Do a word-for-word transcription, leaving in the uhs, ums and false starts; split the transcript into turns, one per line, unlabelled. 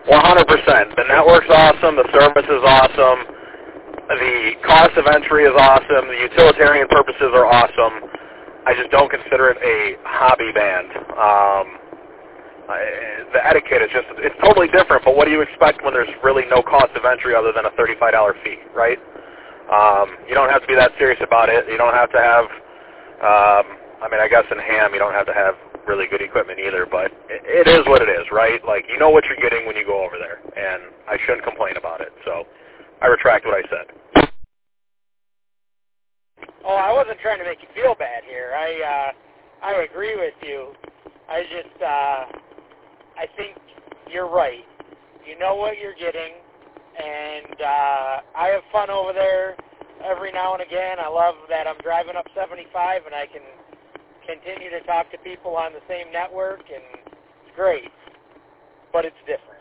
one hundred percent. The network's awesome. The service is awesome. The cost of entry is awesome. The utilitarian purposes are awesome. I just don't consider it a hobby band. Um, I, the etiquette is just, it's totally different, but what do you expect when there's really no cost of entry other than a thirty-five dollar fee, right? Um, you don't have to be that serious about it. You don't have to have, um, I mean, I guess in ham you don't have to have really good equipment either, but it, it is what it is, right? Like, you know what you're getting when you go over there, and I shouldn't complain about it. So I retract what I said.
Oh, I wasn't trying to make you feel bad here. I uh, I agree with you. I just, uh, I think you're right. You know what you're getting, and uh, I have fun over there every now and again. I love that I'm driving up seventy-five and I can continue to talk to people on the same network, and it's great, but it's different.